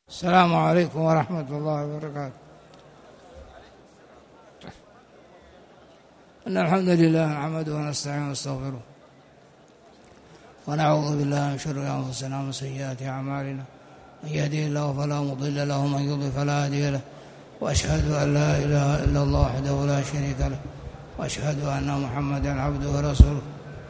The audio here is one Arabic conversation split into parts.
السلام عليكم ورحمة الله وبركاته. إن الحمد لله نحمده ونستعينه ونستغفره ونعوذ بالله من شرور أنفسنا ومن سيئات أعمالنا، من يهده الله فلا مضل له ومن يضلل فلا هادي له، وأشهد أن لا إله إلا الله وحده لا شريك له، وأشهد أن محمدا عبده ورسوله.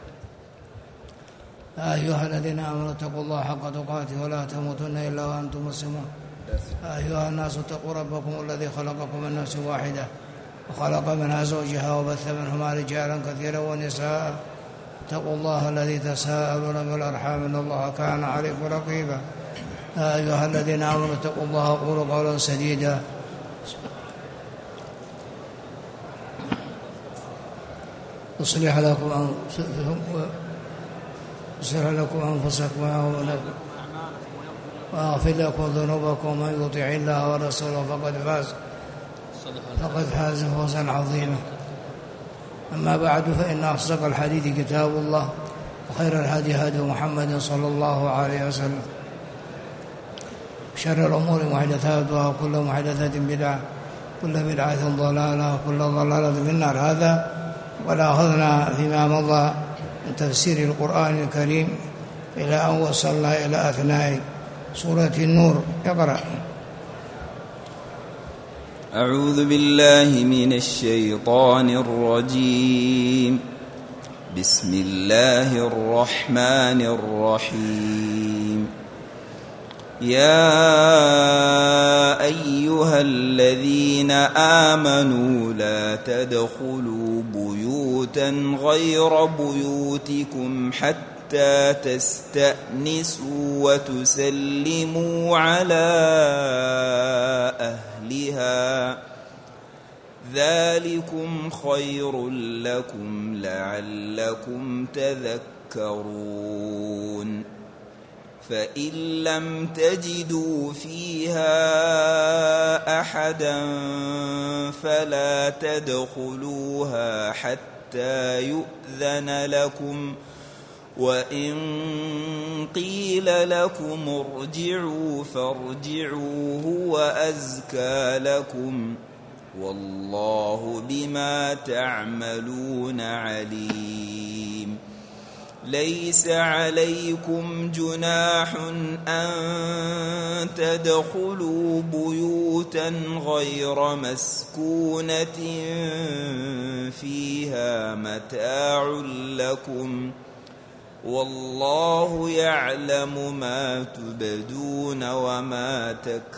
يا أيها الذين آمنوا اتقوا الله حق تقاته ولا تموتن إلا وأنتم مسلمون. يا أيها الناس اتقوا ربكم الذي خلقكم من نفس واحدة وخلق منها زوجها وبث منهما رجالا كثيرا ونساء. اتقوا الله الذي تساءلون به والأرحام إن الله كان عليكم رقيبا. يا أيها الذين آمنوا اتقوا الله وقولوا قولا سديدا يصلح لكم أنفسكم ويغفر لكم ذنوبكم، ومن يطع الله ورسوله فقد فاز فوزا عظيما. أما بعد، فإن أصدق الحديث كتاب الله، وخير الهدي هدي محمد صلى الله عليه وسلم، شر الأمور محدثاتها، وكل محدثة بدعة، كل بدعة ضلالة، وكل ضلالة في النار. هذا وقد أخذنا فيما مضى من تفسير القرآن الكريم إلى أن وصلنا إلى أثناء سورة النور. اقرأ. أعوذ بالله من الشيطان الرجيم. بسم الله الرحمن الرحيم. يا أيها الذين آمنوا لا تدخلوا بيوتا غير بيوتكم حتى تستأنسوا وتسلموا على أهلها، ذلكم خير لكم لعلكم تذكرون. فإن لم تجدوا فيها أحدا فلا تدخلوها حتى يؤذن لكم، وإن قيل لكم ارجعوا فارجعوا هو أزكى لكم، والله بما تعملون عليم. ليس عليكم جناح أن تدخلوا بيوتا غير مسكونة فيها متاع لكم، والله يعلم ما تبدون وما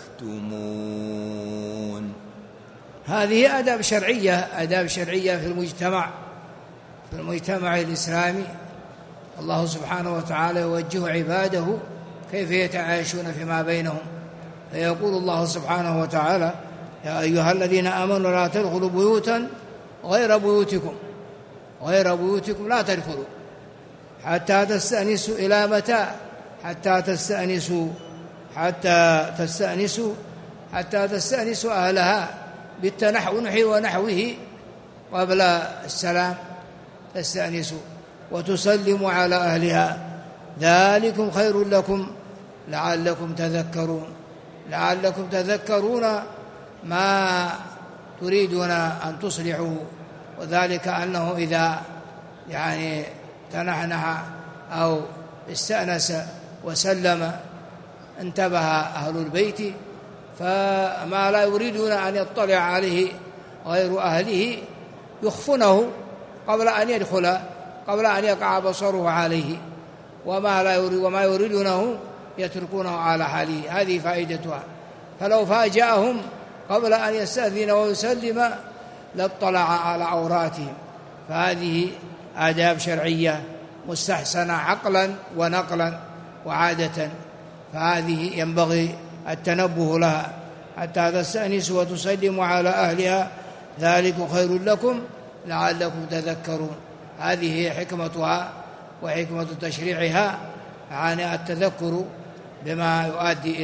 تكتمون. هذه آداب شرعية في المجتمع الإسلامي. الله سبحانه وتعالى يوجه عباده كيف يتعايشون فيما بينهم، فيقول الله سبحانه وتعالى: يا أيها الذين آمنوا لا تدخلوا بيوتا غير بيوتكم لا تدخلوا حتى تستأنسوا. إلى متى؟ حتى تستأنسوا أهلها بالتنحو ونحوه قبل السلام، تستأنسوا وتسلموا على أهلها، ذلكم خير لكم لعلكم تذكرون ما تريدون أن تصلحوا. وذلك أنه إذا تنحنح أو استأنس وسلم انتبه أهل البيت، فما لا يريدون أن يطلع عليه غير أهله يخفونه قبل أن يدخل، قبل أن يقع بصره عليه، وما يريدونه يتركونه على حاله. هذه فائدتها. فلو فاجأهم قبل أن يستأذن ويسلم لاطلع على عوراتهم. فهذه آداب شرعية مستحسنة عقلا ونقلا وعادة، فهذه ينبغي التنبه لها حتى تستأنسوا وتسلموا على أهلها، ذلك خير لكم لعلكم تذكرون. هذه هي حكمتها وحكمة تشريعها، التذكر بما يؤدي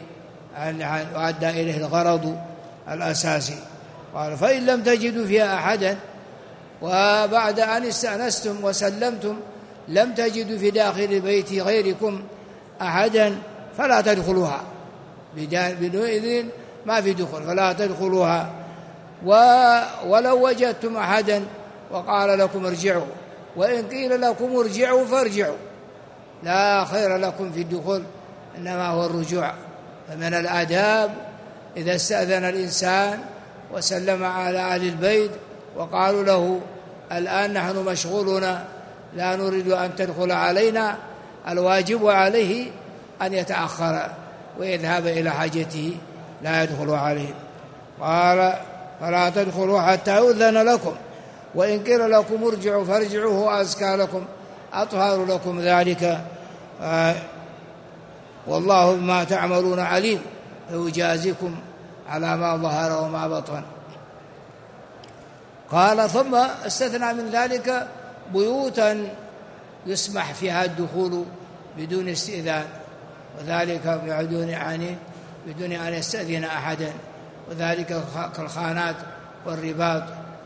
إليه الغرض الأساسي. قال: فإن لم تجدوا فيها أحدا، وبعد أن استأنستم وسلمتم لم تجدوا في داخل البيت غيركم أحدا فلا تدخلوها. بدون إذن ما في دخول، فلا تدخلوها. ولو وجدتم أحدا وقال لكم ارجعوا، وإن قيل لكم ارجعوا فارجعوا، لا خير لكم في الدخول، إنما هو الرجوع. فمن الآداب إذا استأذن الإنسان وسلم على أهل البيت وقالوا له الآن نحن مشغولون لا نريد أن تدخل علينا، الواجب عليه أن يتأخر ويذهب إلى حاجته، لا يدخل عليهم. قال فلا تدخلوا حتى يؤذن لكم، وإن قيل لكم ارجعوا فارجعوا هو أزكى لكم أطهر لكم ذلك، والله بما تعملون عليم، فيجازيكم على ما ظهر وما بطن. قال ثم استثنى من ذلك بيوتا يسمح فيها الدخول بدون استئذان، وذلك بدون أن يستأذن أحدا، وذلك كالخانات والرباط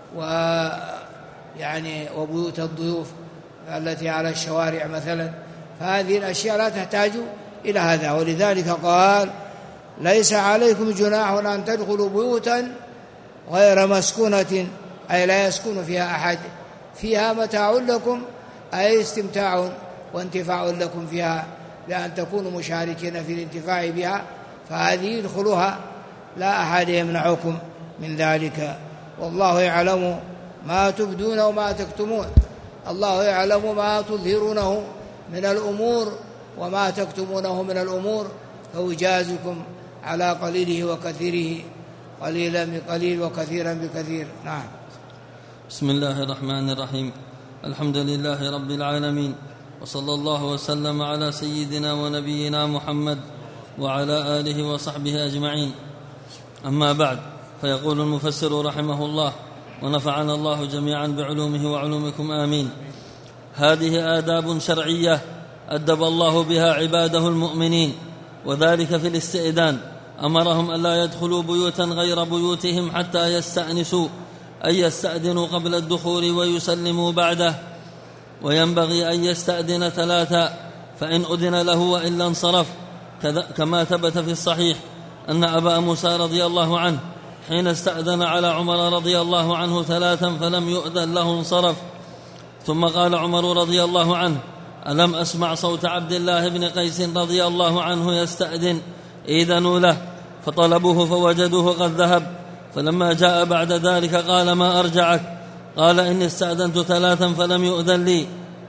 وبيوت الضيوف التي على الشوارع مثلا، فهذه الأشياء لا تحتاج إلى هذا. ولذلك قال ليس عليكم جناح أن تدخلوا بيوتا غير مسكونة، أي لا يسكن فيها أحد، فيها متاع لكم، أي استمتاع وانتفاع لكم فيها، بأن تكونوا مشاركين في الانتفاع بها، فهذه يدخلوها لا أحد يمنعكم من ذلك. والله يعلم ما تبدون وما تكتمون، الله يعلم ما تظهرونه من الأمور وما تكتمونه من الأمور، فيجازكم على قليله وكثيره، قليلا بقليل وكثيرا بكثير. نعم. بسم الله الرحمن الرحيم، الحمد لله رب العالمين، وصلى الله وسلم على سيدنا ونبينا محمد وعلى آله وصحبه أجمعين. أما بعد، فيقول المفسر رحمه الله ونفعنا الله جميعا بعلومه وعلومكم آمين: هذه آداب شرعية أدب الله بها عباده المؤمنين، وذلك في الاستئذان أمرهم ألا يدخلوا بيوتا غير بيوتهم حتى يستأنسوا، أي يستأذنوا قبل الدخول ويسلموا بعده، وينبغي أن يستأذن ثلاثا، فإن أذن له وإلا انصرف، كما ثبت في الصحيح أن أبا موسى رضي الله عنه حين استأذن على عمر رضي الله عنه ثلاثا فلم يؤذن له انصرف. ثم قال عمر رضي الله عنه: ألم أسمع صوت عبد الله بن قيس رضي الله عنه يستأذن؟ إذنوا له، فطلبوه فوجدوه قد ذهب، فلما جاء بعد ذلك قال: ما أرجعك؟ قال: إني استأذنت ثلاثا فلم يؤذن لي،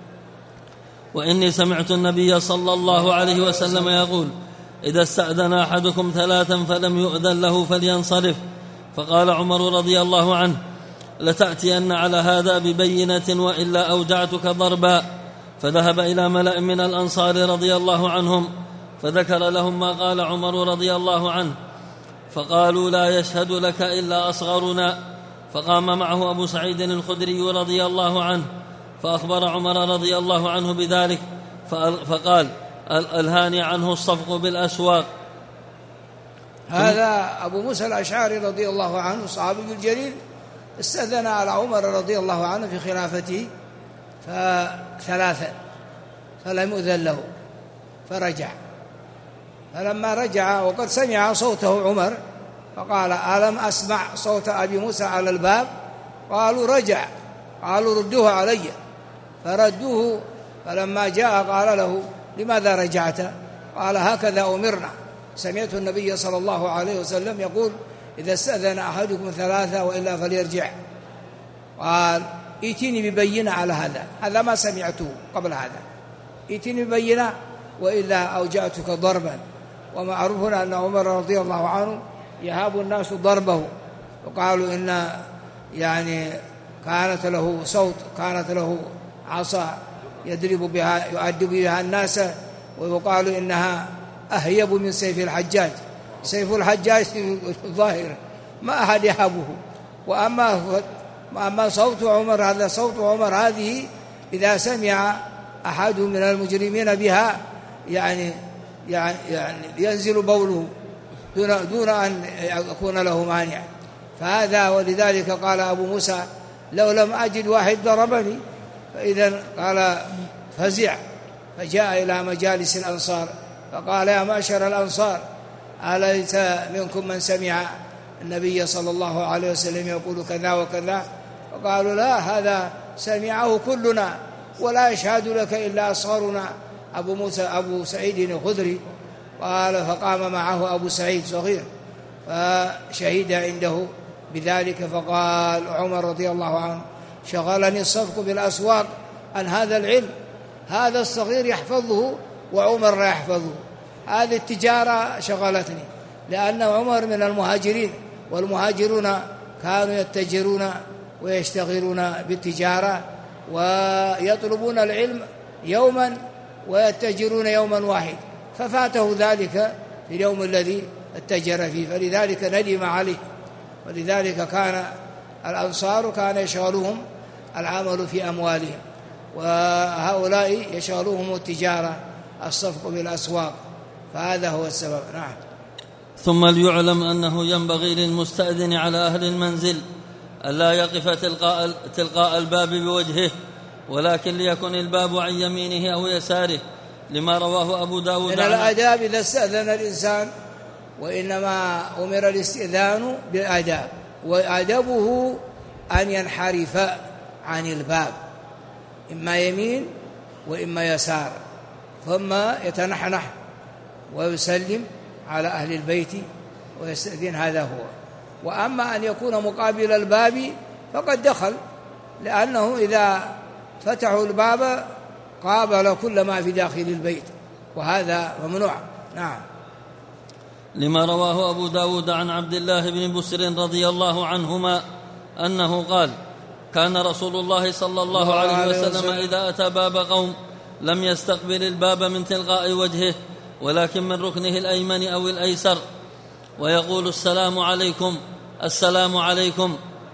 وإني سمعت النبي صلى الله عليه وسلم يقول: إذا استأذن أحدكم ثلاثا فلم يؤذن له فلينصرف. فقال عمر رضي الله عنه: لتأتين على هذا ببينة وإلا أوجعتك ضربا. فذهب إلى ملأ من الأنصار رضي الله عنهم فذكر لهم ما قال عمر رضي الله عنه، فقالوا: لا يشهد لك إلا أصغرنا. فقام معه أبو سعيد الخدري رضي الله عنه فأخبر عمر رضي الله عنه بذلك، فقال: ألهاني عنه الصفق بالأسواق. هذا أبو موسى الأشعري رضي الله عنه صحابي الجليل، استأذن على عمر رضي الله عنه في خلافته ثلاثا فلم يؤذن له، فرجع. فلما رجع وقد سمع صوته عمر فقال: ألم أسمع صوت أبي موسى على الباب؟ قالوا: رجع. قالوا: ردوه علي. فردوه، فلما جاء قال له: لماذا رجعت؟ قال: هكذا أمرنا، سمعت النبي صلى الله عليه وسلم يقول: إذا استأذن أحدكم ثلاثة وإلا فليرجع. قال: ائتني ببينة على هذا ما سمعته قبل هذا، ائتني ببينة وإلا أوجعتك ضربا. ومعروف أن عمر رضي الله عنه يهاب الناس ضربه، وقالوا إن كانت له صوت، كانت له عصا يؤدب بها الناس، ويقال إنها أهيب من سيف الحجاج. سيف الحجاج ظاهر ما أحد يهابه، وأما صوت عمر، هذا صوت عمر هذه إذا سمع أحد من المجرمين بها ينزل بوله دون أن يكون له مانع. فهذا ولذلك قال أبو موسى: لو لم أجد واحد ضربني. فإذا قال فزع، فجاء إلى مجالس الأنصار فقال: يا معشر الأنصار، أليس منكم من سمع النبي صلى الله عليه وسلم يقول كذا وكذا؟ فقالوا لا، هذا سمعه كلنا ولا يشهد لك إلا أصغرنا أبو سعيد الخدري. قال فقام معه أبو سعيد صغير فشهد عنده بذلك، فقال عمر رضي الله عنه شغلني الصفق بالأسواق عن هذا العلم، هذا الصغير يحفظه وعمر لا يحفظه، هذه التجارة شغلتني، لأن عمر من المهاجرين، والمهاجرون كانوا يتجرون ويشتغلون بالتجارة ويطلبون العلم يوما ويتجرون يوما واحد، ففاته ذلك في اليوم الذي اتجر فيه، فلذلك ندم عليه. ولذلك كان الأنصار كان يشغلهم العمل في أموالهم، وهؤلاء يشغلهم التجارة، الصفق بالأسواق، فهذا هو السبب. نعم. ثم ليعلم أنه ينبغي للمستأذن على أهل المنزل ألا يقف تلقاء الباب بوجهه، ولكن ليكن الباب عن يمينه أو يساره، لما رواه أبو داود من الآداب إذا استأذن الإنسان، وإنما أمر الاستئذان بالآداب، وآدابه أن ينحرف عن الباب إما يمين وإما يسار، ثم يتنحنح ويسلم على أهل البيت ويستأذن، هذا هو. وأما أن يكون مقابل الباب فقد دخل، لأنه إذا فتحوا الباب قابل كل ما في داخل البيت، وهذا ممنوع. نعم. لما رواه أبو داود عن عبد الله بن بسر رضي الله عنهما أنه قال كان رسول الله صلى الله عليه وسلم إذا أتى باب قوم لم يستقبل الباب من تلقاء وجهه، ولكن من ركنه الأيمن أو الأيسر، ويقول السلام عليكم السلام عليكم،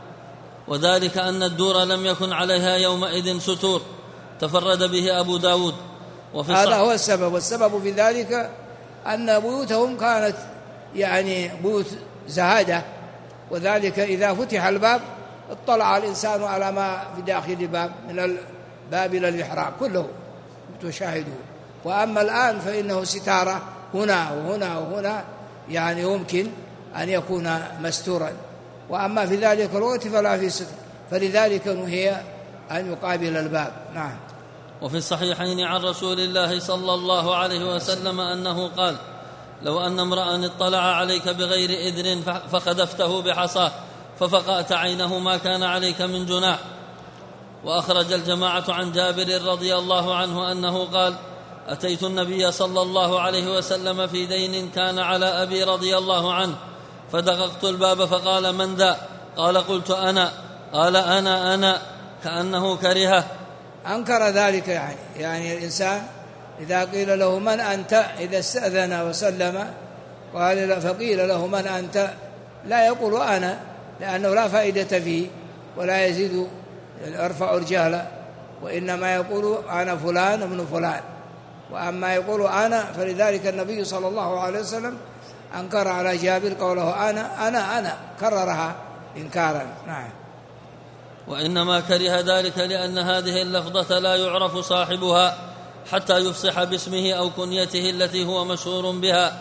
وذلك أن الدور لم يكن عليها يومئذ ستور، تفرد به أبو داود. هذا هو السبب، والسبب في ذلك أن بيوتهم كانت يعني بيوت زهادة، وذلك إذا فتح الباب اطلع الإنسان على ما في داخل الباب من الباب إلى المحراب كله تشاهده. وأما الآن فإنه ستارة هنا وهنا وهنا، يعني يمكن أن يكون مستورا، وأما في ذلك الوقت فلا في ستر، فلذلك نهي أن يقابل الباب. نعم. وفي الصحيحين عن رسول الله صلى الله عليه وسلم أنه قال لو أن امرأ اطلع عليك بغير إذن فخذفته بحصاه ففقأت عينه ما كان عليك من جناح. وأخرج الجماعة عن جابر رضي الله عنه أنه قال أتيت النبي صلى الله عليه وسلم في دين كان على أبي رضي الله عنه، فدققت الباب فقال من ذا؟ قال قلت أنا. قال أنا كأنه كرهه. أنكر ذلك، يعني الإنسان إذا قيل له من أنت، إذا استأذن وسلم فقيل له من أنت، لا يقول أنا، لأنه لا فائدة فيه ولا يزيد يرفع الجهل، وإنما يقول أنا فلان ابن فلان. وأما يقول أنا، فلذلك النبي صلى الله عليه وسلم أنكر على جابر قوله أنا كررها إنكارا. نعم. وإنما كره ذلك لأن هذه اللفظة لا يعرف صاحبها حتى يفصح باسمه أو كنيته التي هو مشهور بها،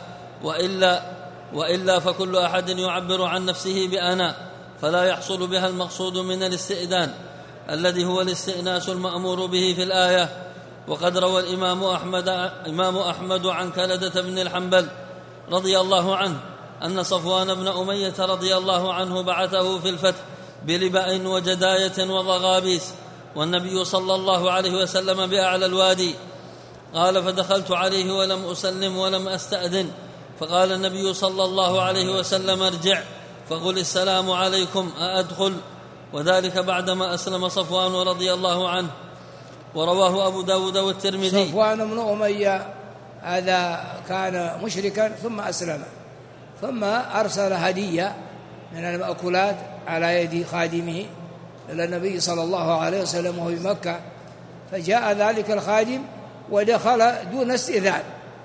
وإلا فكل أحد يعبر عن نفسه بأنا، فلا يحصل بها المقصود من الاستئذان الذي هو الاستئناس المأمور به في الآية. وقد روى الإمام أحمد عن كلدة بن الحنبل رضي الله عنه أن صفوان بن أمية رضي الله عنه بعثه في الفتح بلباء وجداية وضغابيس، والنبي صلى الله عليه وسلم بأعلى الوادي. قال فدخلت عليه ولم أسلم ولم أستأذن، فقال النبي صلى الله عليه وسلم ارجع فقل السلام عليكم أأدخل؟ وذلك بعدما أسلم صفوان رضي الله عنه. ورواه أبو داود والترمذي. صفوان بن أمية هذا كان مشركا ثم أسلم، ثم أرسل هدية من المأكولات على يد خادمه إلى النبي صلى الله عليه وسلم وهو في مكة، فجاء ذلك الخادم ودخل دون استئذان،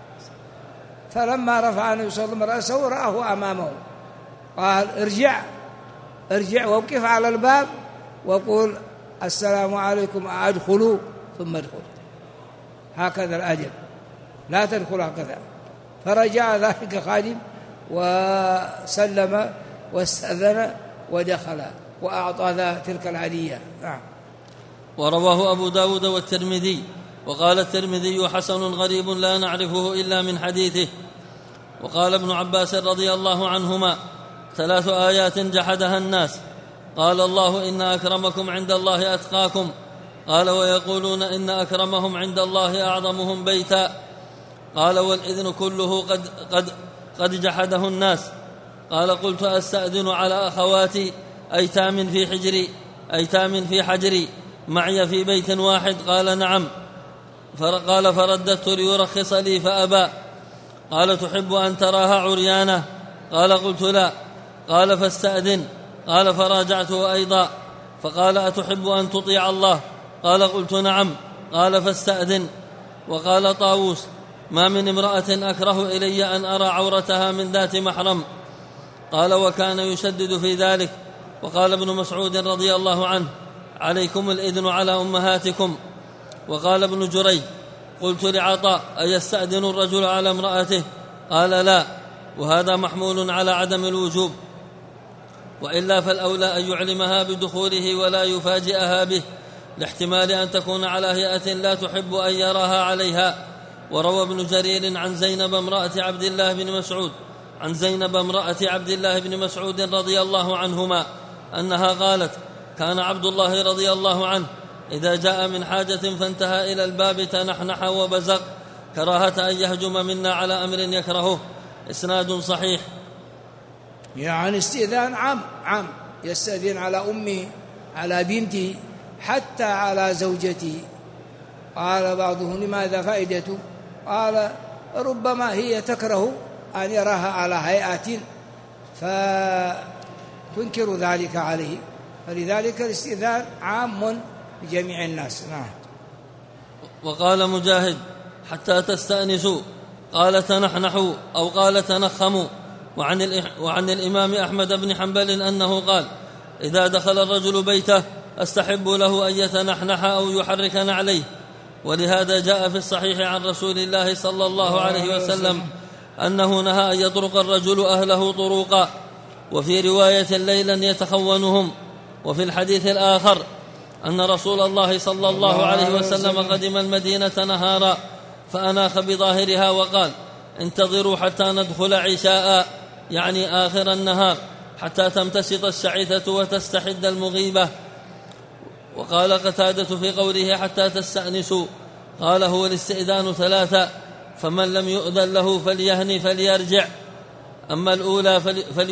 فلما رفع النبي صلى الله عليه وسلم رأسه رآه أمامه، قال ارجع ووقف على الباب وقول السلام عليكم أدخلوا ثم ادخل، هكذا الأدب، لا تدخل هكذا. فرجع ذلك الخادم وسلم واستأذن ودخل وأعطى تلك العلية. نعم. ورواه أبو داود والترمذي، وقال الترمذي حسن غريب لا نعرفه إلا من حديثه. وقال ابن عباس رضي الله عنهما: 3 آيات جحدها الناس، قال الله: إن أكرمكم عند الله أتقاكم، قال: ويقولون إن أكرمهم عند الله أعظمهم بيتا، قال: والإذن كله قد جحده الناس. قال: قلت: أستأذن على أخواتي أيتام في حجري معي في بيت واحد؟ قال: نعم. قال: فرددت ليرخص لي فأبى. قال: تحب أن تراها عريانة؟ قال: قلت: لا. قال: فاستأذن. قال: فراجعته أيضا، فقال: أتحب أن تطيع الله؟ قال: قلت: نعم. قال: فاستأذن. وقال طاووس: ما من امرأة أكره إلي أن أرى عورتها من ذات محرم. قال: وكان يشدد في ذلك. وقال ابن مسعود رضي الله عنه: عليكم الإذن على أمهاتكم. وقال ابن جريج: قلت لعطاء: أيستأذن الرجل على امرأته؟ قال: لا. وهذا محمول على عدم الوجوب، وإلا فالأولى أن يعلمها بدخوله ولا يفاجئها به، لاحتمال أن تكون على هيئة لا تحب أن يراها عليها. وروى ابن جرير عن زينب امرأة عبد الله بن مسعود رضي الله عنهما أنها قالت: كان عبد الله رضي الله عنه إذا جاء من حاجة فانتهى إلى الباب تنحنح وبزق، كراهة أن يهجم منا على أمر يكرهه. إسناد صحيح. يعني استئذان عام، يستأذن على أمه، على بنته، حتى على زوجته. قال بعضهم: لماذا فائدته؟ قال: ربما هي تكره أن يراها على هيئة فتنكر ذلك عليه، فلذلك الاستئذان عام بجميع الناس. نعم. وقال مجاهد: حتى تستأنسوا، قال: تنحنحوا، أو قال: تنخموا. وعن الإمام أحمد بن حنبل أنه قال: إذا دخل الرجل بيته أستحب له أن يتنحنح أو يحرك نعليه. ولهذا جاء في الصحيح عن رسول الله صلى الله عليه وسلم أنه نهى أن يطرق الرجل أهله طروقا، وفي رواية ليلا يتخونهم. وفي الحديث الآخر أن رسول الله صلى الله عليه وسلم قدم المدينة نهارا فأناخ بظاهرها وقال: انتظروا حتى ندخل عشاء، يعني آخر النهار، حتى تمتشط الشعثة وتستحد المغيبة. وقال قتادة في قوله: حتى تستأنسوا، قال: هو الاستئذان 3، فمن لم يؤذن له فليهني فليرجع. أما الأولى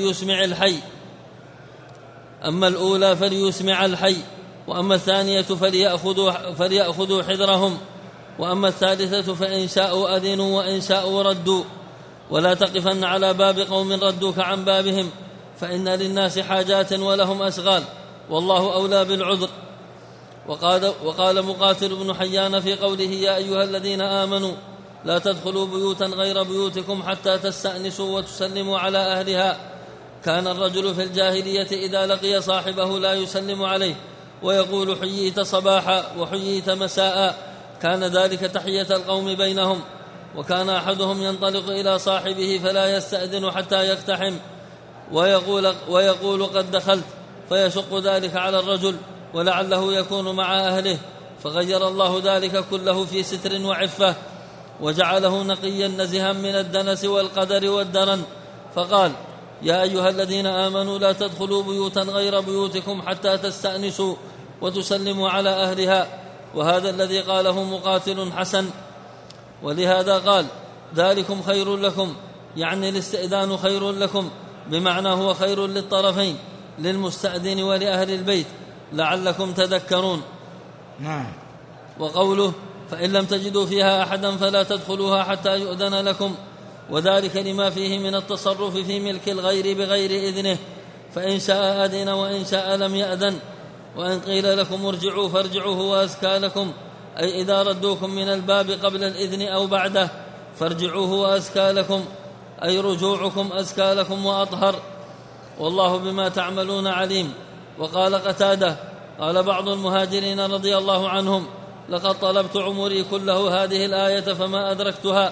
فليسمع الحي، وأما الثانية فليأخذوا حذرهم، وأما الثالثة فإن شاءوا أذنوا وإن شاءوا ردوا. ولا تقفن على باب قوم ردوك عن بابهم، فإن للناس حاجات ولهم أشغال، والله أولى بالعذر. وقال مقاتل بن حيان في قوله: يا أيها الذين آمنوا لا تدخلوا بيوتا غير بيوتكم حتى تستأنسوا وتسلموا على أهلها. كان الرجل في الجاهلية إذا لقي صاحبه لا يسلم عليه ويقول: حييت صباحا وحييت مساء، كان ذلك تحية القوم بينهم. وكان أحدهم ينطلق إلى صاحبه فلا يستأذن حتى يقتحم ويقول: قد دخلت، فيشق ذلك على الرجل ولعله يكون مع أهله، فغير الله ذلك كله في ستر وعفة، وجعله نقيا نزها من الدنس والقدر والدرن. فقال: يا أيها الذين آمنوا لا تدخلوا بيوتا غير بيوتكم حتى تستأنسوا وتسلموا على أهلها. وهذا الذي قاله مقاتل حسن. ولهذا قال: ذلكم خير لكم، يعني الاستئذان خير لكم، بمعنى هو خير للطرفين، للمستأذن ولأهل البيت، لعلكم تذكرون. نعم. وقوله: فإن لم تجدوا فيها أحدا فلا تدخلوها حتى يؤذن لكم، وذلك لما فيه من التصرف في ملك الغير بغير إذنه، فإن شاء أذن وإن شاء لم يأذن. وإن قيل لكم ارجعوا فارجعوا هو أزكى لكم، أي إذا ردوكم من الباب قبل الإذن أو بعده فارجعوا هو أزكى لكم، أي رجوعكم أزكى لكم وأطهر، والله بما تعملون عليم. وقال قتادة: قال بعض المهاجرين رضي الله عنهم: لقد طلبت عمري كله هذه الآية فما أدركتها،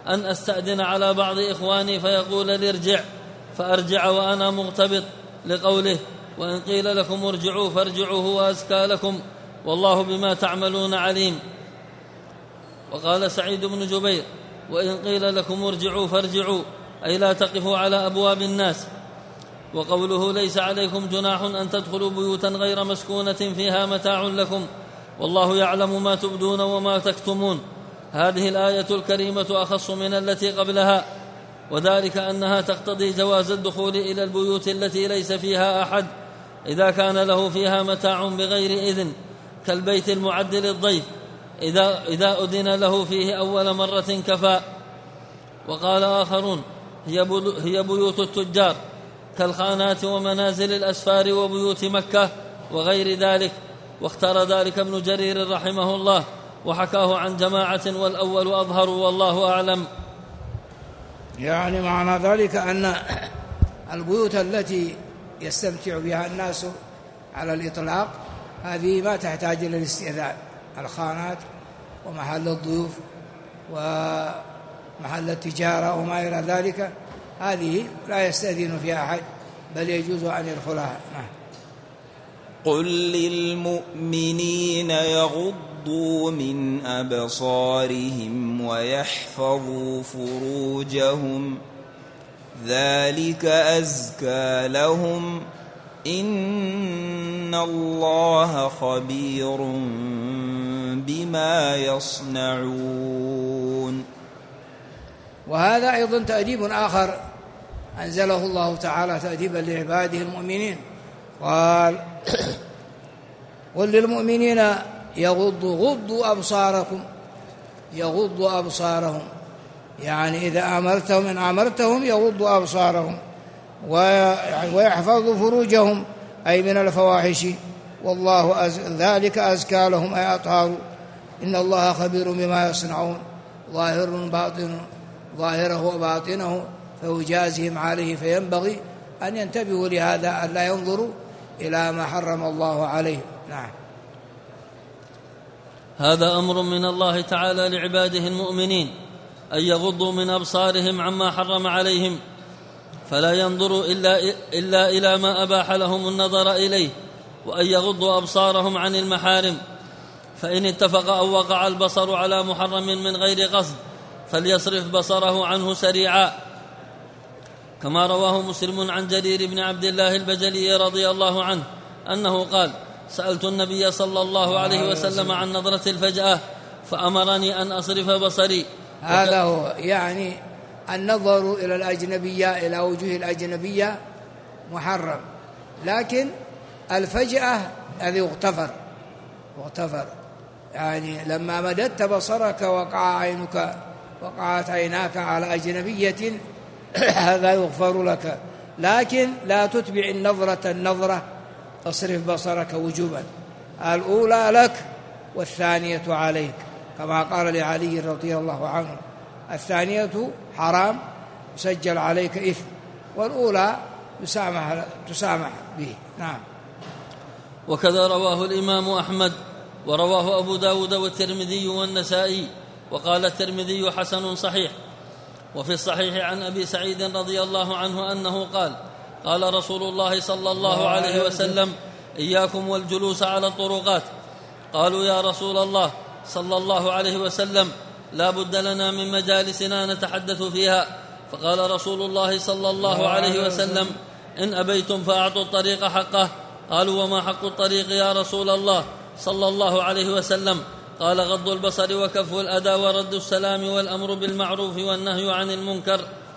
أن أستأذن على بعض إخواني فيقول لي ارجع فأرجع وأنا مغتبط، لقوله: وإن قيل لكم ارجعوا فارجعوا هو أزكى لكم والله بما تعملون عليم. وقال سعيد بن جبير: وإن قيل لكم ارجعوا فارجعوا، أي لا تقفوا على أبواب الناس. وقوله: ليس عليكم جناح أن تدخلوا بيوتا غير مسكونة فيها متاع لكم والله يعلم ما تبدون وما تكتمون. هذه الآية الكريمة أخص من التي قبلها، وذلك أنها تقتضي جواز الدخول إلى البيوت التي ليس فيها أحد إذا كان له فيها متاع بغير إذن، كالبيت المعد للضيف إذا أذن له فيه أول مرة كفى. وقال آخرون: هي بيوت التجار كالخانات ومنازل الأسفار وبيوت مكة وغير ذلك. واختار ذلك ابن جرير رحمه الله وحكاه عن جماعة والأول أظهر والله أعلم. يعني معنى ذلك أن البيوت التي يستمتع بها الناس على الإطلاق هذه ما تحتاج إلى الاستئذان، الخانات ومحل الضيوف ومحل التجارة وما إلى ذلك، هذه لا يستأذن فيها أحد بل يجوز أن يدخلها. قل للمؤمنين يغضوا من أبصارهم ويحفظوا فروجهم ذلك أزكى لهم إن الله خبير بما يصنعون. وهذا أيضا تأديب آخر أنزله الله تعالى تأديبا لعباده المؤمنين، قال: قل للمؤمنين غضوا أبصارهم، يعني إذا أمرتهم يغضوا أبصارهم ويحفظوا فروجهم أي من الفواحش، والله ذلك أزكى لهم أي أطهر، إن الله خبير بما يصنعون ظاهره وباطنه فيجازهم عليه، فينبغي أن ينتبهوا لهذا ألا ينظروا إلى ما حرم الله عليهم. نعم. هذا أمر من الله تعالى لعباده المؤمنين أن يغضوا من أبصارهم عما حرم عليهم، فلا ينظروا إلا إلى ما أباح لهم النظر إليه، وأن يغضوا أبصارهم عن المحارم، فإن اتفق أو وقع البصر على محرم من غير قصد فليصرف بصره عنه سريعا، كما رواه مسلم عن جرير بن عبد الله البجلي رضي الله عنه أنه قال: سألت النبي صلى الله عليه وسلم عن نظرة الفجأة فأمرني أن أصرف بصري. هذا هو يعني النظر إلى الأجنبية، إلى وجوه الأجنبية محرم، لكن الفجأة هذه اغتفر، يعني لما مددت بصرك وقعت عيناك على أجنبية هذا يغفر لك، لكن لا تتبع النظرة، تصرف بصرك وجوبا، الأولى لك والثانية عليك، كما قال لعلي رضي الله عنه: الثانية حرام يسجل عليك إثم، والأولى تسامح به. نعم. وكذا رواه الإمام أحمد ورواه أبو داود والترمذي والنسائي، وقال الترمذي: حسن صحيح. وفي الصحيح عن أبي سعيد رضي الله عنه أنه قال: قال رسول الله صلى الله عليه وسلم: إياكم والجلوس على الطرقات. قالوا: يا رسول الله صلى الله عليه وسلم، لا بد لنا من مجالسنا نتحدث فيها. فقال رسول الله صلى الله عليه وسلم: إن أبيتم فأعطوا الطريق حقه. قالوا: وما حق الطريق يا رسول الله صلى الله عليه وسلم؟ قال: غض البصر وكف الأذى ورد السلام والأمر بالمعروف والنهي عن المنكر.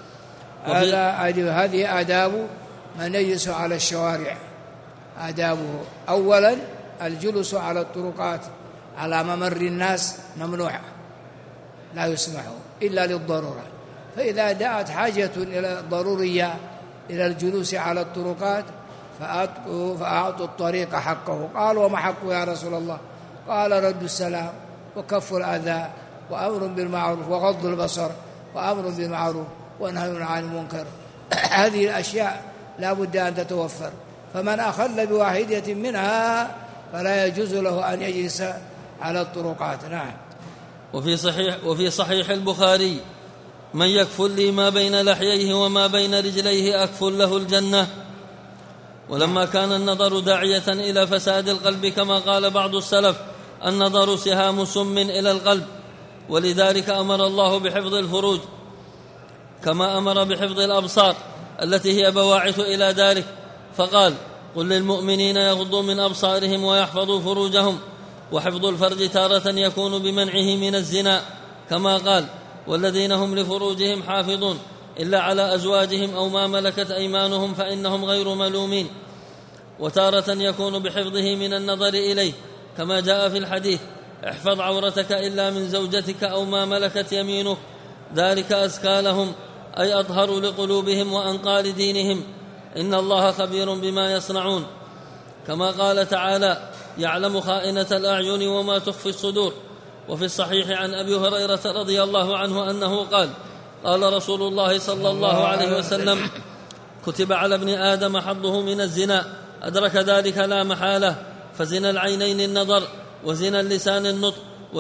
هذه آداب من يجلس على الشوارع، آدابه: أولا الجلوس على الطرقات على ممر الناس ممنوع، لا يسمح إلا للضرورة، فإذا دعت حاجة إلى ضرورية إلى الجلوس على الطرقات فأعطوا الطريق حقه. قال: وما حقه يا رسول الله؟ قال: رد السلام وكف الأذى وأمر بالمعروف وغض البصر وأمر بالمعروف ونهي عن المنكر. هذه الأشياء لا بد أن تتوفر، فمن أخل بواحدة منها فلا يجوز له أن يجلس على الطرقات. نعم. وفي صحيح البخاري من يكفل لي ما بين لحييه وما بين رجليه أكفل له الجنة. ولما كان النظر داعية إلى فساد القلب كما قال بعض السلف: النظر سهام سم إلى القلب، ولذلك أمر الله بحفظ الفروج كما أمر بحفظ الأبصار التي هي بواعث إلى ذلك، فقال: قل للمؤمنين يغضوا من أبصارهم ويحفظوا فروجهم. وحفظ الفرج تارة يكون بمنعه من الزنا كما قال: والذين هم لفروجهم حافظون إلا على أزواجهم أو ما ملكت أيمانهم فإنهم غير ملومين. وتارة يكون بحفظه من النظر إليه كما جاء في الحديث: احفظ عورتك إلا من زوجتك أو ما ملكت يمينك، ذلك أزكى لهم، أي أطهر لقلوبهم وأنقى لدينهم، إن الله خبير بما يصنعون. كما قال تعالى: يعلم خائنة الأعين وما تخفي الصدور. وفي الصحيح عن أبي هريرة رضي الله عنه أنه قال: قال رسول الله صلى الله عليه وسلم: كتب على ابن آدم حظه من الزنا، أدرك ذلك لا محالة، فزنا العينين النظر، وزنا اللسان النطق،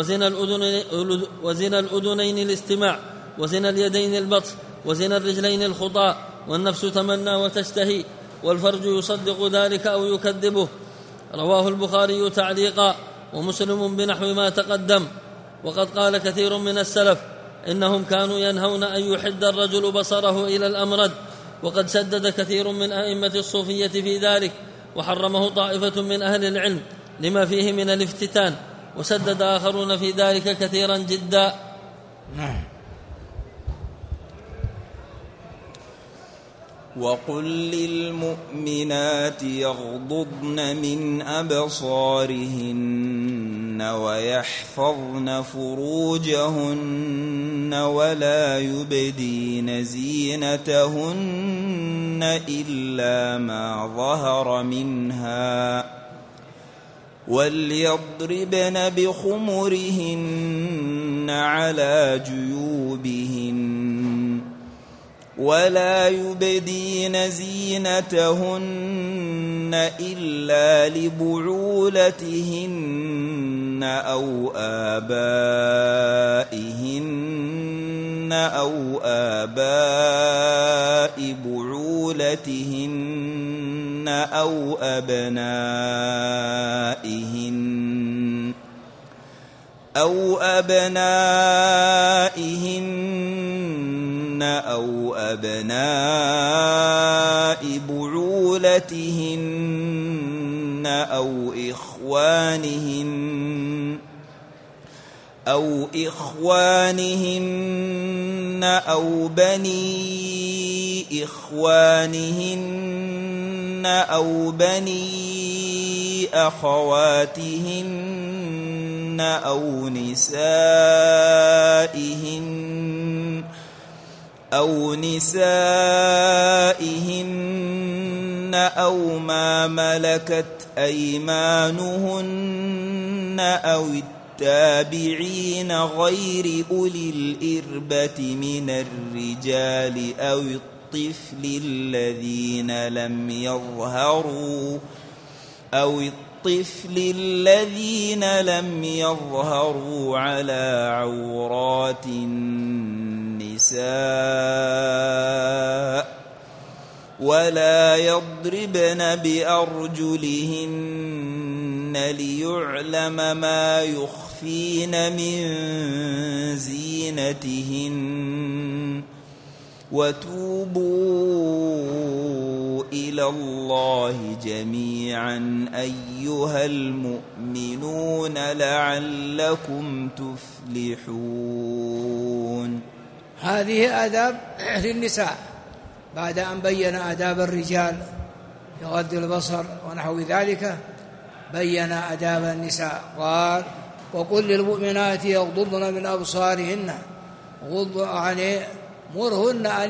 وزنا الأذنين الاستماع، وزنا اليدين البطش، وزنا الرجلين الخطاء، والنفس تمنى وتشتهي، والفرج يصدق ذلك أو يكذبه. رواه البخاري تعليقا ومسلم بنحو ما تقدم. وقد قال كثير من السلف إنهم كانوا ينهون أن يحد الرجل بصره إلى الأمرد، وقد سدد كثير من أئمة الصوفية في ذلك، وحرمه طائفة من أهل العلم لما فيه من الافتتان، وسدد آخرون في ذلك كثيرا جدا. وقل للمؤمنات يغضضن من أبصارهن ويحفظن فروجهن ولا يبدين زينتهن إلا ما ظهر منها، وليضربن بخمرهن على جيوبهن، ولا يبدين زينتهن إلا لبعولتهن أو آبائهن أو آباء بعولتهن أو أبنائهن أو أبناء بعولتهن أو إخوانهن أو بني إخوانهن أو بني أخواتهن أو نسائهن أو ما ملكت أيمانهن أو التابعين غير أولي الإربة من الرجال أو الطفل الذين لم يظهروا على عورات النساء، ولا يضربن بأرجلهن ليعلم ما يخفين من زينتهن، وتوبوا إلى الله جميعا أيها المؤمنون لعلكم تفلحون. هذه آداب للنساء بعد أن بين آداب الرجال يغض البصر ونحو ذلك، بين آداب النساء. قال: وقل للمؤمنات يغضضن من أبصارهن، مرهن أن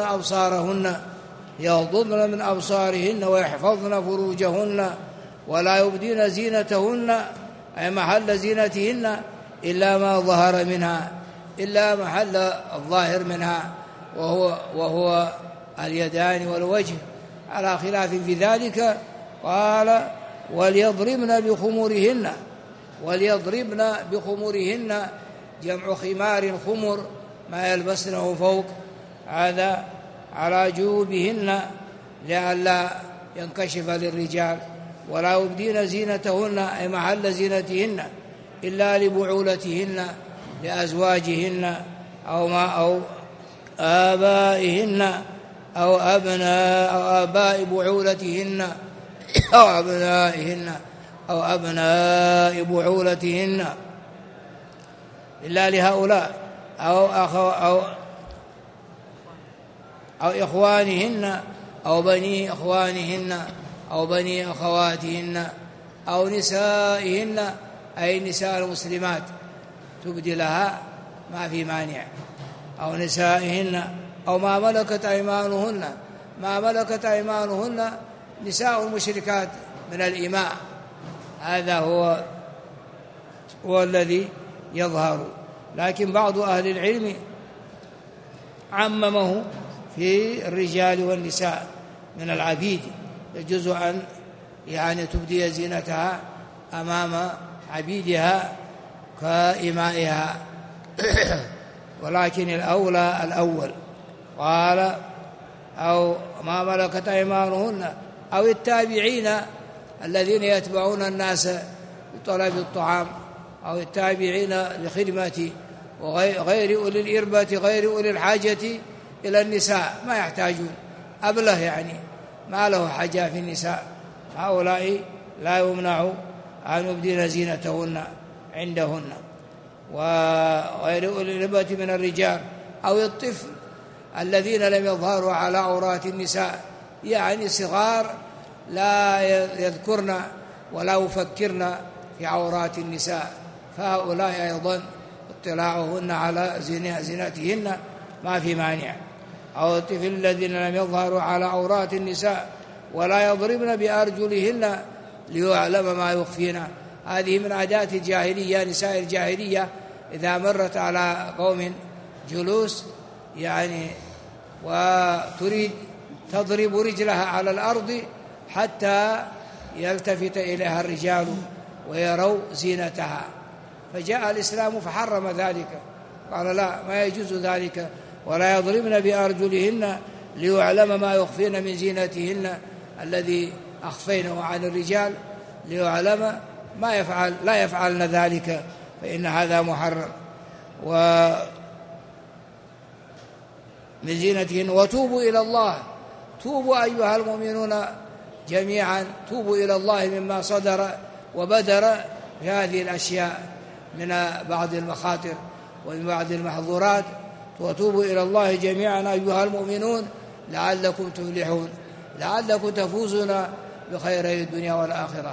يغضضن من أبصارهن ويحفظن فروجهن ولا يبدين زينتهن، أي محل زينتهن، إلا ما ظهر منها، إلا محل الظاهر منها وهو اليدان والوجه، على خلاف في ذلك. قال: وليضربن بخمورهن جمع خمار، خمر ما يلبسنه فوق هذا على جيوبهن لئلا ينكشف للرجال، ولا يبدين زينتهن أي محل زينتهن إلا لبعولتهن لأزواجهن أو آبائهن أو آباء بعولتهن أو أبنائهن أو أبناء بعولتهن إلا لهؤلاء أو إخوانهن أو بني إخوانهن أو بني أخواتهن أو نسائهن أي نساء المسلمات تبدي لها ما في مانع، أو نسائهن أو ما ملكت أيمانهن. ما ملكت أيمانهن نساء المشركات من الإماء، هذا هو الذي يظهر، لكن بعض أهل العلم عممه في الرجال والنساء من العبيد، يجوز أن يعني تبدي زينتها أمام عبيدها كإمائها ولكن الأولى الأول. قال أو ما ملكت أيمانهن أو التابعين الذين يتبعون الناس بطلب الطعام، أو التابعين لخدمة وغير أولي الإربة غير أولي الحاجة إلى النساء، ما يحتاجون أبله يعني ما له حاجة في النساء، هؤلاء لا يمنع أن يبدين زينتهن عندهن. وغير أولي الإربة من الرجال أو الطفل الذين لم يظهروا على عورات النساء، يعني صغار لا يذكرن ولا يفكرن في عورات النساء، فهؤلاء أيضا اطلاعهن على زينتهن ما في مانع. أو الطفل الذين لم يظهروا على عورات النساء ولا يضربن بأرجلهن ليعلم ما يخفين. هذه من عادات الجاهلية، نساء الجاهلية إذا مرت على قوم جلوس يعني وتريد تضرب رجلها على الأرض حتى يلتفت إليها الرجال ويروا زينتها، فجاء الإسلام فحرم ذلك، قال لا، ما يجوز ذلك، ولا يضربن بأرجلهن ليعلم ما يخفين من زينتهن الذي أخفينه عن الرجال، ليعلم ما لا يفعلن ذلك، فإن هذا محرم. ومن زينتهن وتوبوا إلى الله، توبوا أيها المؤمنون جميعا، توبوا إلى الله مما صدر وبدر في هذه الأشياء من بعض المخاطر ومن بعض المحظورات، وتوبوا إلى الله جميعا أيها المؤمنون لعلكم تفلحون، لعلكم تفوزون بخيري الدنيا والآخرة.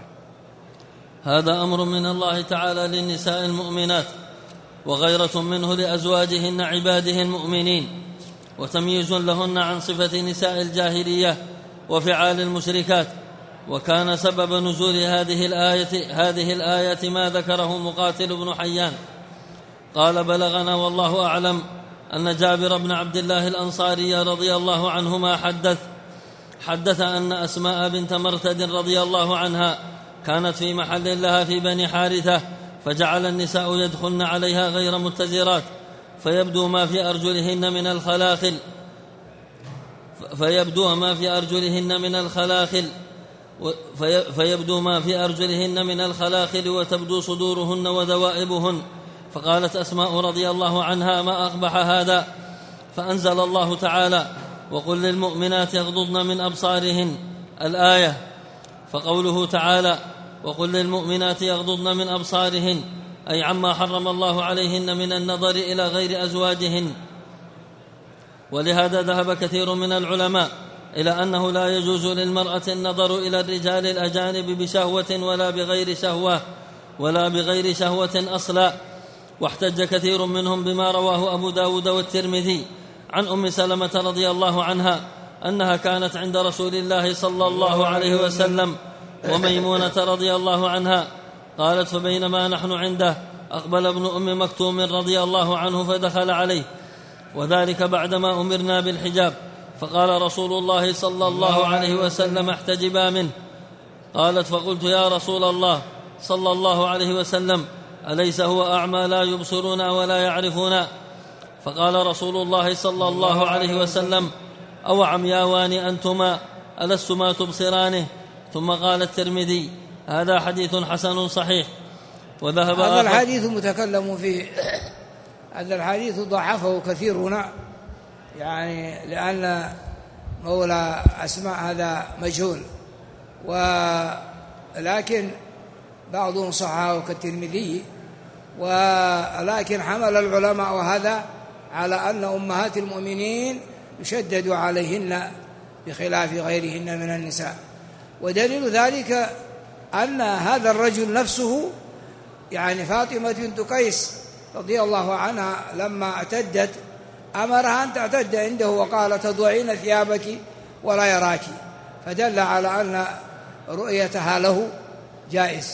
هذا أمر من الله تعالى للنساء المؤمنات، وغيرة منه لأزواجهن عباده المؤمنين، وتمييز لهن عن صفة نساء الجاهلية وفعال المشركات. وكان سبب نزول هذه الآية ما ذكره مقاتل بن حيان قال: بلغنا والله أعلم أن جابر بن عبد الله الأنصاري رضي الله عنهما حدث أن أسماء بنت مرتد رضي الله عنها كانت في محل لها في بني حارثة، فجعل النساء يدخلن عليها غير متزرات فيبدو ما في أرجلهن من الخلاخل وتبدو صدورهن وذوائبهن. فقالت أسماء رضي الله عنها: ما أقبح هذا؟ فأنزل الله تعالى: وقل للمؤمنات يغضضن من أبصارهن الآية. فقوله تعالى: وقل للمؤمنات يغضضن من أبصارهن أي عما حرم الله عليهن من النظر إلى غير أزواجهن. ولهذا ذهب كثير من العلماء إلى أنه لا يجوز للمرأة النظر إلى الرجال الأجانب بشهوة ولا بغير شهوة أصلا. واحتج كثير منهم بما رواه أبو داود والترمذي عن أم سلمة رضي الله عنها أنها كانت عند رسول الله صلى الله عليه وسلم وميمونة رضي الله عنها، قالت: فبينما نحن عنده أقبل ابن أم مكتوم رضي الله عنه فدخل عليه، وذلك بعدما أمرنا بالحجاب، فقال رسول الله صلى الله عليه وسلم: احتجبا منه. قالت: فقلت: يا رسول الله صلى الله عليه وسلم، أليس هو أعمى لا يبصرنا ولا يعرفنا؟ فقال رسول الله صلى الله عليه وسلم: أو عمياوان أنتما ألستما تبصرانه؟ ثم قال الترمذي: هذا حديث حسن صحيح. وذهب هذا الحديث متكلم فيه، هذا الحديث ضعفه كثيرون، يعني لأن مولى أسماء هذا مجهول، ولكن بعضهم صححه كالترمذي، ولكن حمل العلماء هذا على أن أمهات المؤمنين يشدد عليهن بخلاف غيرهن من النساء. ودليل ذلك أن هذا الرجل نفسه، يعني فاطمة بنت قيس رضي الله عنها، لما اعتدت أمرها أن تعتد عنده وقال: تضعين ثيابك ولا يراك، فدل على أن رؤيتها له جائز.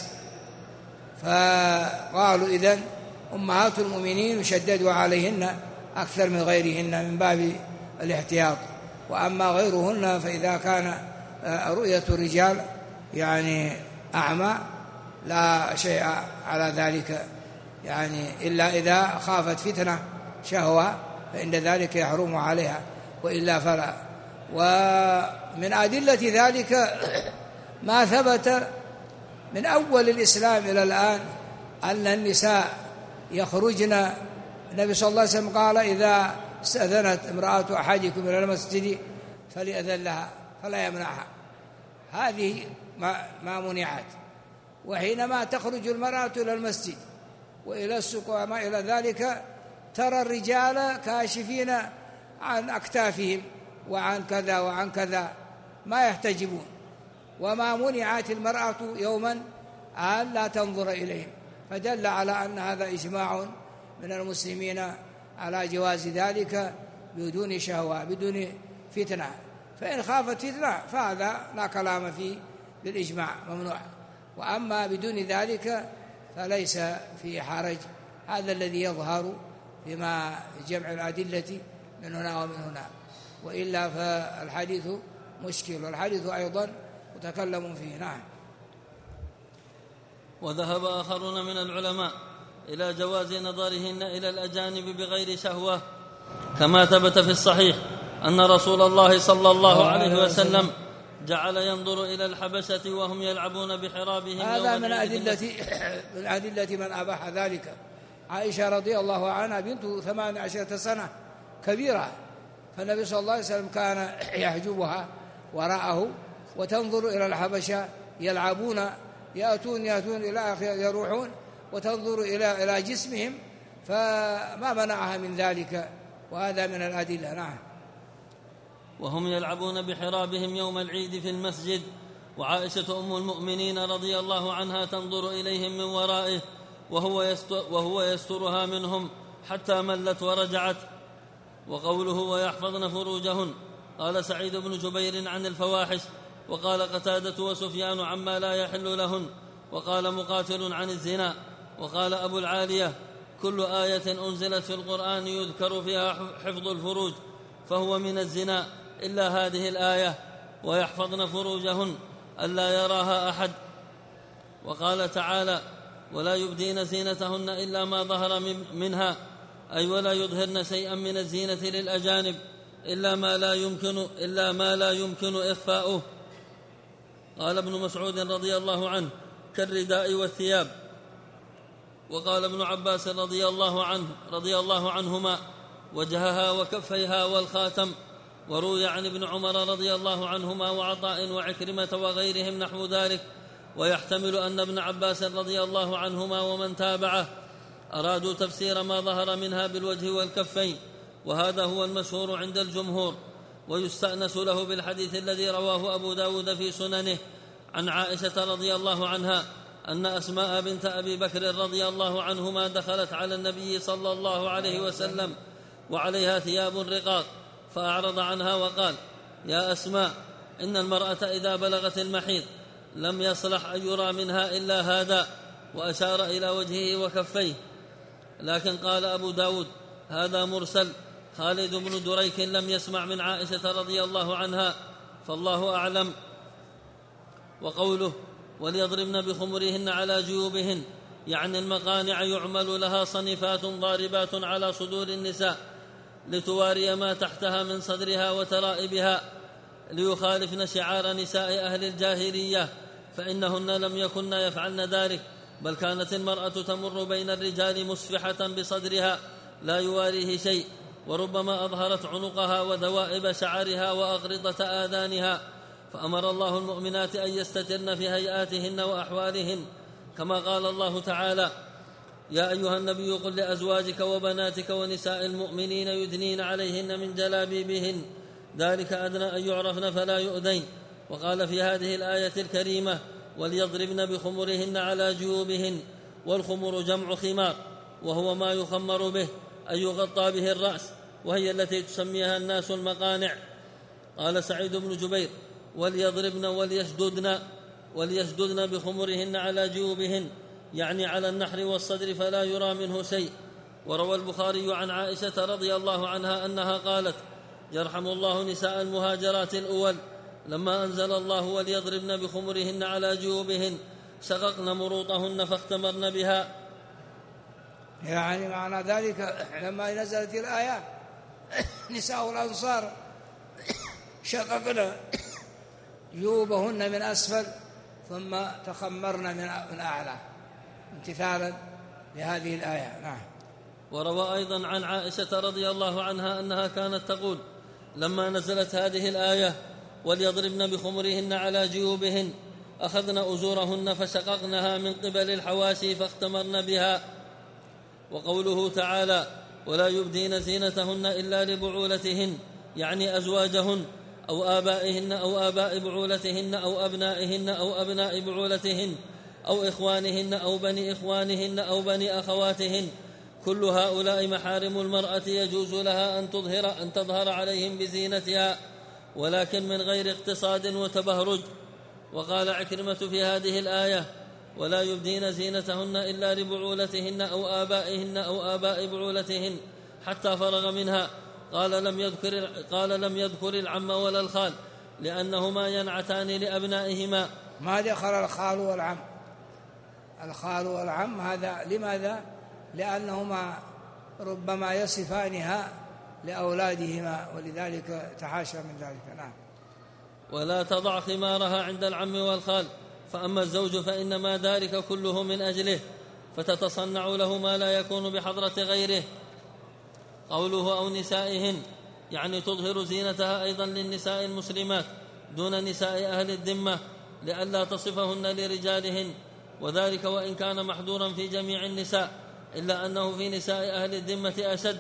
فقالوا إذن أمهات المؤمنين يشدد عليهن أكثر من غيرهن من باب الاحتياط، وأما غيرهن فإذا كان رؤية الرجال يعني أعمى لا شيء على ذلك، يعني إلا إذا خافت فتنة شهوة فإن ذلك يحرم عليها، وإلا فلا. ومن أدلة ذلك ما ثبت من أول الإسلام إلى الآن أن النساء يخرجن. النبي صلى الله عليه وسلم قال: إذا استأذنت امرأة أحدكم إلى المسجد فليأذن لها فلا يمنعها. هذه ما منعت. وحينما تخرج المرأة إلى المسجد وإلى السوق وما إلى ذلك ترى الرجال كاشفين عن أكتافهم وعن كذا وعن كذا، ما يحتجبون. وما منعت المرأة يوما أن لا تنظر إليهم، فدل على أن هذا إجماع من المسلمين على جواز ذلك بدون شهوة بدون فتنة. فإن خافت فتنة فهذا لا كلام فيه بالإجماع، ممنوع. وأما بدون ذلك فليس فيه حرج. هذا الذي يظهر بما جمع الأدلة من هنا ومن هنا، وإلا فالحديث مشكل، والحديث أيضا متكلم فيه. نعم. وذهب آخرون من العلماء إلى جواز نظرهن إلى الأجانب بغير شهوة، كما ثبت في الصحيح أن رسول الله صلى الله عليه وسلم جعل ينظر إلى الحبشة وهم يلعبون بحرابهم. هذا من أدلة من أباح ذلك. عائشة رضي الله عنها بنت 18 سنة كبيرة، فالنبي صلى الله عليه وسلم كان يحجبها وراءه وتنظر إلى الحبشة يلعبون، يأتون إلى آخر يروحون، وتنظر إلى جسمهم، فما منعها من ذلك، وهذا من الأدلة. نعم. وهم يلعبون بحرابهم يوم العيد في المسجد، وعائشة أم المؤمنين رضي الله عنها تنظر إليهم من ورائه وهو يسترها منهم حتى ملت ورجعت. وقوله ويحفظن فروجهن، قال سعيد بن جبير عن الفواحش، وقال قتادة وسفيان عما لا يحل لهن، وقال مقاتل عن الزنا، وقال أبو العالية كل آية أنزلت في القرآن يذكر فيها حفظ الفروج فهو من الزنا إلا هذه الآية ويحفظن فروجهن ألا يراها أحد. وقال تعالى ولا يبدين زينتهن إلا ما ظهر منها، أي ولا يظهرن شيئا من الزينة للأجانب إلا ما لا يمكن إخفاؤه. قال ابن مسعود رضي الله عنه كالرداء والثياب. وقال ابن عباس رضي الله عنهما وجهها وكفيها والخاتم. وروي عن ابن عمر رضي الله عنهما وعطاء وعكرمة وغيرهم نحو ذلك. ويحتمل أن ابن عباس رضي الله عنهما ومن تابعه أرادوا تفسير ما ظهر منها بالوجه والكفين، وهذا هو المشهور عند الجمهور. ويستأنس له بالحديث الذي رواه أبو داود في سننه عن عائشة رضي الله عنها أن أسماء بنت أبي بكر رضي الله عنهما دخلت على النبي صلى الله عليه وسلم وعليها ثياب رقاق، فأعرض عنها وقال يا أسماء إن المرأة إذا بلغت المحيض لم يصلح أن يرى منها إلا هذا، وأشار إلى وجهه وكفيه. لكن قال أبو داود هذا مرسل، خالد بن دريك لم يسمع من عائشة رضي الله عنها، فالله أعلم. وقوله وليضربن بخمرهن على جيوبهن، يعني المقانع يعمل لها صنفات ضاربات على صدور النساء لتواري ما تحتها من صدرها وترائبها ليخالفن شعار نساء أهل الجاهلية، فإنهن لم يكن يفعلن ذلك، بل كانت المرأة تمر بين الرجال مسفحة بصدرها لا يواريه شيء، وربما أظهرت عنقها وذوائب شعرها وأغرضة آذانها. فأمر الله المؤمنات أن يستترن في هيئاتهن وأحوالهن، كما قال الله تعالى: يا أيها النبي قل لأزواجك وبناتك ونساء المؤمنين يدنين عليهن من جلابيبهن ذلك أدنى أن يعرفن فلا يؤذين. وقال في هذه الآية الكريمة: وليضربن بخمرهن على جيوبهن. والخمر جمع خمار، وهو ما يخمر به أن يغطى به الرأس، وهي التي تسميها الناس المقانع. قال سعيد بن جبير: وليضربن وليشددن بخمرهن على جيوبهن، يعني على النحر والصدر فلا يرى منه شيء. وروى البخاري عن عائشة رضي الله عنها أنها قالت: يرحم الله نساء المهاجرات الأول لما أنزل الله وليضربن بخمرهن على جيوبهن شققن مروطهن فاختمرن بها. يعني معنى ذلك لما نزلت الآية نساء الأنصار شققن جيوبهن من أسفل ثم تخمرن من أعلى امتثالا لهذه الآية. نعم. وروى أيضا عن عائشة رضي الله عنها أنها كانت تقول: لما نزلت هذه الآية وليضربن بخمرهن على جيوبهن أخذن أزورهن فشققنها من قبل الحواشي فاختمرن بها. وقوله تعالى: ولا يبدين زينتهن إلا لبعولتهن، يعني أزواجهن أو آبائهن أو آباء بعولتهن أو أبنائهن أو أبناء بعولتهن أو إخوانهن أو بني إخوانهن أو بني أخواتهن، كل هؤلاء محارم المرأة يجوز لها أن تظهر عليهم بزينتها، ولكن من غير اقتصاد وتبهرج. وقال عكرمة في هذه الآية: ولا يبدين زينتهن إلا لبعولتهن أو آبائهن أو آباء بعولتهن، حتى فرغ منها. قال لم يذكر العم ولا الخال لأنهما ينعتان لأبنائهما. ما دخل الخال والعم. الخال والعم هذا لماذا؟ لأنهما ربما يصفانها لأولادهما، ولذلك تحاشى من ذلك. نعم. ولا تضع خمارها عند العم والخال، فأما الزوج فإنما ذلك كله من أجله، فتتصنع له ما لا يكون بحضرة غيره. قوله أو نسائهن يعني تظهر زينتها أيضا للنساء المسلمات دون نساء أهل الذمة، لئلا تصفهن لرجالهن، وذلك وإن كان محظورا في جميع النساء، إلا أنه في نساء أهل الذمة أشد،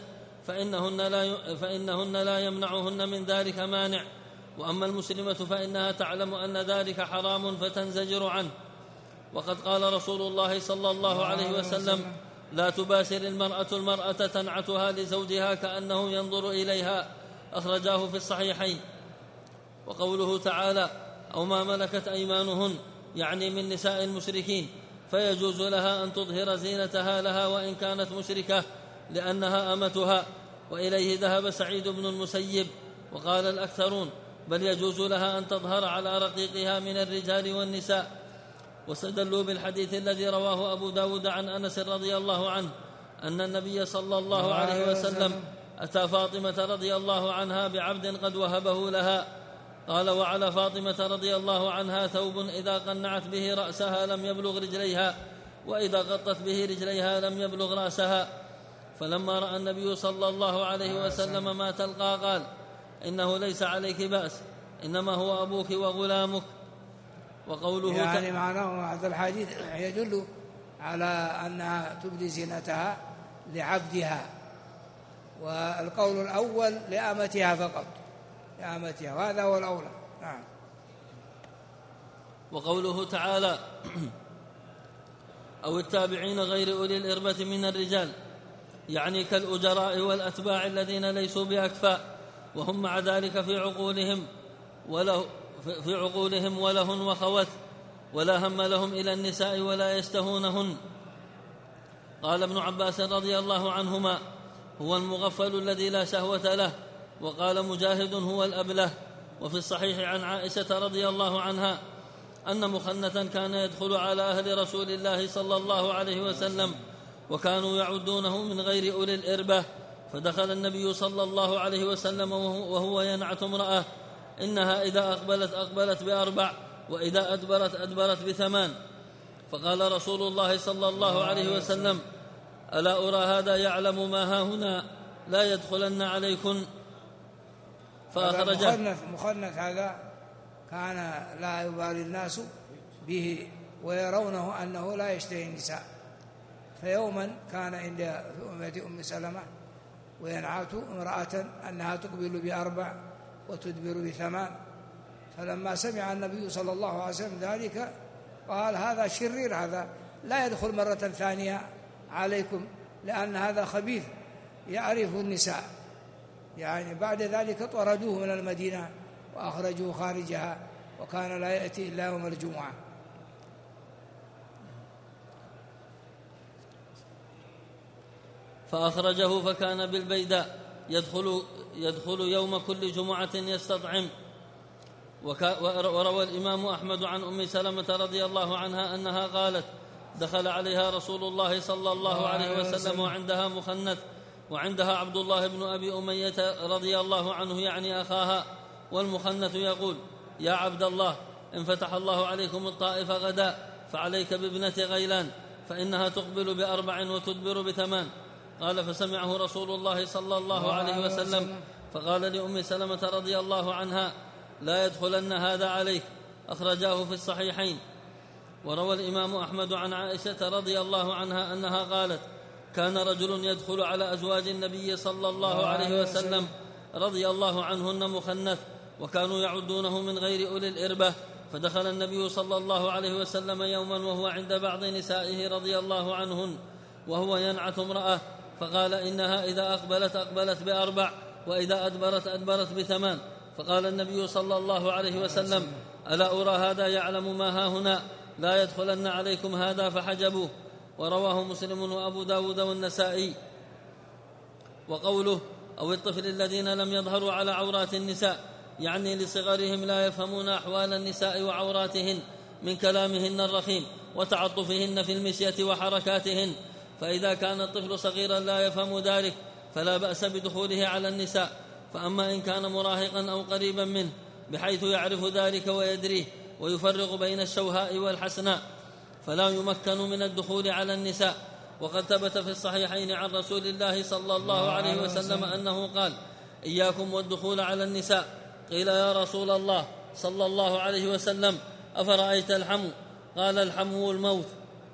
فإنهن لا يمنعهن من ذلك مانع. وأما المسلمة فإنها تعلم أن ذلك حرام فتنزجر عنه. وقد قال رسول الله صلى الله عليه وسلم: لا تباشر المرأة تنعتها لزوجها كأنه ينظر إليها، أخرجاه في الصحيحين. وقوله تعالى: أو ما ملكت أيمانهن، يعني من نساء المشركين، فيجوز لها أن تظهر زينتها لها وإن كانت مشركة لأنها أمتها. وإليه ذهب سعيد بن المسيب، وقال الأكثرون بل يجوز لها أن تظهر على رقيقها من الرجال والنساء. واستدلوا بالحديث الذي رواه أبو داود عن أنس رضي الله عنه أن النبي صلى الله عليه وسلم أتى فاطمة رضي الله عنها بعبد قد وهبه لها. قال: وعلى فاطمة رضي الله عنها ثوب إذا قنعت به رأسها لم يبلغ رجليها، وإذا غطت به رجليها لم يبلغ رأسها. فلما رأى النبي صلى الله عليه وسلم ما تلقى قال: إنه ليس عليك بأس، إنما هو أبوك وغلامك. وقوله يعني معناه هذا الحديث يدل على أنها تبدي زينتها لعبدها، والقول الأول لأمتها فقط، لأمتها، وهذا هو الأولى. نعم. وقوله تعالى: أو التابعين غير أولي الإربة من الرجال، يعني كالأجراء والأتباع الذين ليسوا بأكفاء، وهم مع ذلك في عقولهم ولهن وخوت، ولا هم لهم إلى النساء ولا يشتهونهن. قال ابن عباس رضي الله عنهما: هو المغفل الذي لا شهوة له. وقال مجاهد: هو الأبله. وفي الصحيح عن عائشة رضي الله عنها أن مخنثا كان يدخل على أهل رسول الله صلى الله عليه وسلم، وكانوا يعدونه من غير أولي الإربة، فدخل النبي صلى الله عليه وسلم وهو ينعت امرأة إنها إذا أقبلت أقبلت ب4 وإذا أدبرت أدبرت ب8. فقال رسول الله صلى الله عليه وسلم ألا أرى هذا يعلم ما هاهنا لا يدخلن عليكن. فأخرجه. مخنث هذا كان لا يبالي الناس به ويرونه أنه لا يشتهي النساء. فيوما كان عند أم سلمة وينعت امرأة أنها تقبل ب4 وتدبر ب8. فلما سمع النبي صلى الله عليه وسلم ذلك قال هذا شرير، هذا لا يدخل مرة ثانية عليكم، لأن هذا خبيث يعرف النساء. يعني بعد ذلك طردوه من المدينة وأخرجوه خارجها، وكان لا يأتي إلا يوم الجمعة. فأخرجه فكان بالبيداء يدخل يوم كل جمعة يستطعم. وروى الإمام أحمد عن أم سلمة رضي الله عنها أنها قالت دخل عليها رسول الله صلى الله عليه وسلم وعندها مخنث وعندها عبد الله بن أبي أمية رضي الله عنه يعني أخاها، والمخنث يقول يا عبد الله إن فتح الله عليكم الطائف غدا فعليك بابنة غيلان فإنها تقبل ب4 وتدبر ب8. قال فسمعه رسول الله صلى الله عليه وسلم فقال لأم سلمة رضي الله عنها لا يدخلن هذا عليك. أخرجاه في الصحيحين. وروى الإمام أحمد عن عائشة رضي الله عنها أنها قالت كان رجل يدخل على أزواج النبي صلى الله عليه وسلم رضي الله عنهن مخنث وكانوا يعدونه من غير أولي الإربة، فدخل النبي صلى الله عليه وسلم يوما وهو عند بعض نسائه رضي الله عنهن وهو ينعت امرأة فقال إنها إذا أقبلت أقبلت ب4 وإذا أدبرت أدبرت ب8. فقال النبي صلى الله عليه وسلم ألا أرى هذا يعلم ما هاهنا لا يدخلن عليكم هذا فحجبوه. ورواه مسلم وأبو داود والنسائي. وقوله أو الطفل الذين لم يظهروا على عورات النساء يعني لصغرهم لا يفهمون أحوال النساء وعوراتهن من كلامهن الرخيم وتعطفهن في المشية وحركاتهن. فإذا كان الطفل صغيرا لا يفهم ذلك فلا بأس بدخوله على النساء. فأما إن كان مراهقا أو قريبا منه بحيث يعرف ذلك ويدريه ويفرق بين الشوهاء والحسناء فلا يمكن من الدخول على النساء. وقد ثبت في الصحيحين عن رسول الله صلى الله عليه وسلم أنه قال إياكم والدخول على النساء. قيل يا رسول الله صلى الله عليه وسلم أفرأيت الحمو؟ قال الحمو الموت.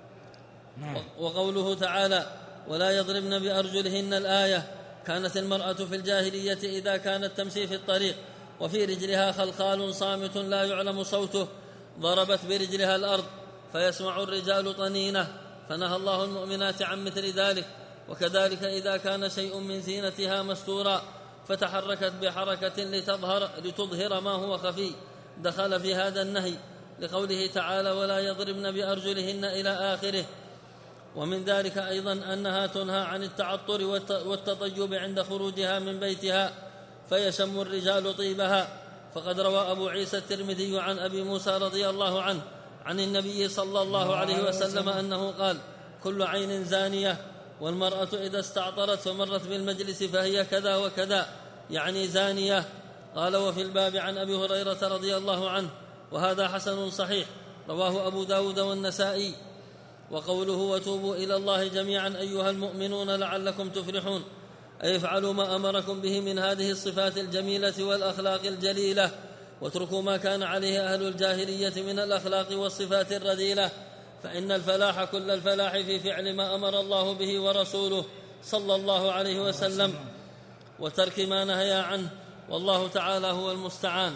وقوله تعالى ولا يضربن بأرجلهن الآية كانت المرأة في الجاهلية إذا كانت تمشي في الطريق وفي رجلها خلخال صامت لا يعلم صوته ضربت برجلها الأرض فيسمع الرجال طنينه، فنهى الله المؤمنات عن مثل ذلك. وكذلك إذا كان شيء من زينتها مستورا فتحركت بحركة لتظهر ما هو خفي دخل في هذا النهي لقوله تعالى ولا يضربن بأرجلهن إلى آخره. ومن ذلك أيضا أنها تنهى عن التعطر والتطيب عند خروجها من بيتها فيشم الرجال طيبها. فقد روى أبو عيسى الترمذي عن أبي موسى رضي الله عنه عن النبي صلى الله عليه وسلم أنه قال كل عين زانية، والمرأة إذا استعطرت فمرت بالمجلس فهي كذا وكذا يعني زانية. قال وفي الباب عن أبي هريرة رضي الله عنه وهذا حسن صحيح رواه أبو داود والنسائي. وقوله وتوبوا إلى الله جميعا أيها المؤمنون لعلكم تفلحون أي افعلوا ما أمركم به من هذه الصفات الجميلة والأخلاق الجليلة واتركوا ما كان عليه أهل الجاهلية من الأخلاق والصفات الرذيلة، فإن الفلاح كل الفلاح في فعل ما أمر الله به ورسوله صلى الله عليه وسلم وترك ما نهى عنه، والله تعالى هو المستعان.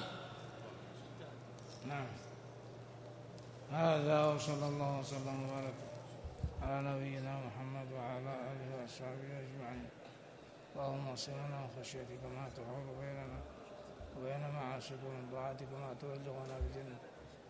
نعم. هذا وصلى الله وسلم وبارك على نبينا محمد وعلى آله وصحبه أجمعين. اللهم اغفر لنا خشيتك ما تحول بيننا وبين معاصيك ومن طاعتك ما تبلغنا بجنتك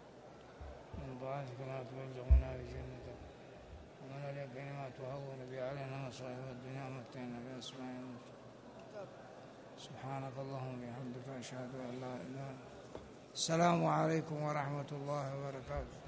ومن اليقين ما تهون به علينا مصائب الدنيا ومتعنا بأسماعنا. سبحانك اللهم وبحمدك أشهد أن لا إله إلا أنت. السلام عليكم ورحمة الله وبركاته.